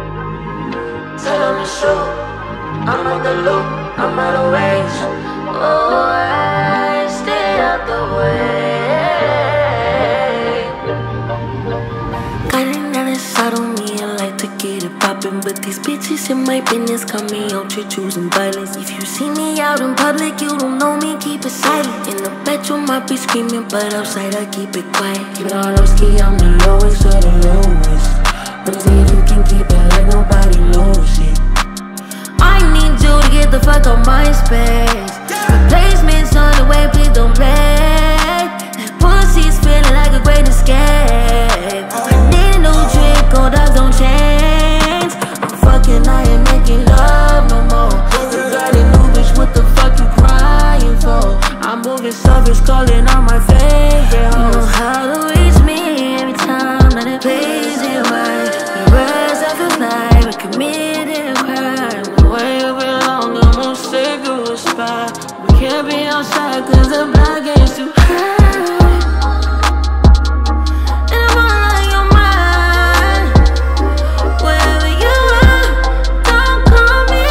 Tell them it's true. I'm out the loop, I'm out of range. Oh, I stay out the way. Got another shot on me, I like to get it poppin'. But these bitches in my business call me out here choosing violence. If you see me out in public, you don't know me, keep it silent. In the bedroom, I be screaming, but outside, I keep it quiet. Keep it all low ski, I'm the lowest of the lowest. But see if you can keep it like nobody knows it. I need you to get the fuck out my space. Replacements on the way, please don't play. That pussy's feeling like a great escape. I need a new trick, old dogs don't change. I'm fucking, I ain't making love no more. You got a new bitch, what the fuck you crying for? I'm moving service, calling on my favorite hoes. You know how to reach me every time that it plays it right. The words I feel like we committed a crime. We can't be outside cause the block is too high. And I'm all on your mind. Wherever you are, don't call me.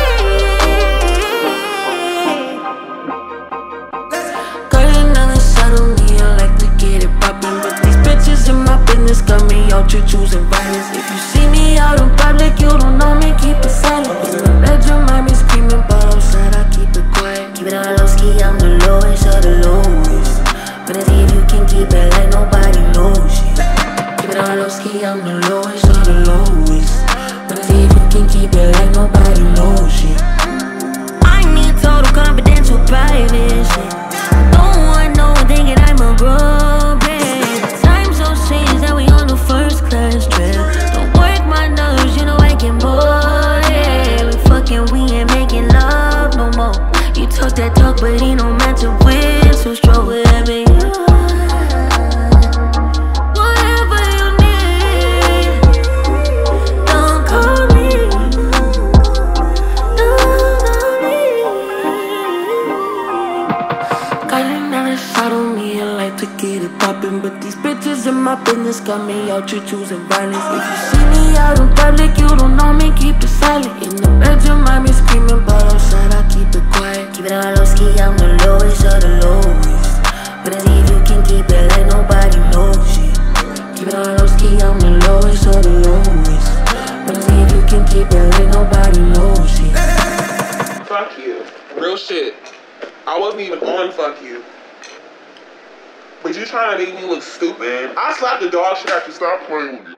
Got another shot on me, I like to get it poppin'. But these bitches in my business got me out here choosing violence. If you see me out in public, you don't know me, keep it silent. In the bedroom, I be screaming, but outside I keep it quiet. Keep it all low ski, I'm the lowest of the lowest. But see if you can keep it like nobody knows it. Keep it all low ski, I'm the lowest of the lowest. But see if you can keep it like nobody knows it. I need total confidential privacy. Don't want no one thinking I'm a broken. Time's so strange that we on the first class trip. Don't work my nerves, you know I get bored. Yeah, we fucking, we ain't making love no more. You talk that talk, but he don't match it with. So strong, whatever you want, whatever you need. Don't call me, don't call me. Got another shot on me, I like to get it poppin'. But these bitches in my business got me out here choosing violence. If you see me out in public, you don't know me, keep it silent. In the bedroom, I be screaming, but outside I keep it quiet. Keep it all low ski, I'm the lowest of the lowest. But see if you can keep it like nobody knows it. Keep it all low ski, I'm the lowest of the lowest. But see if you can keep it like nobody knows it. Fuck you. Real shit. I wasn't even on fuck you. But you trying to make me look stupid? I slapped the dog shit after you. Stop playing with me.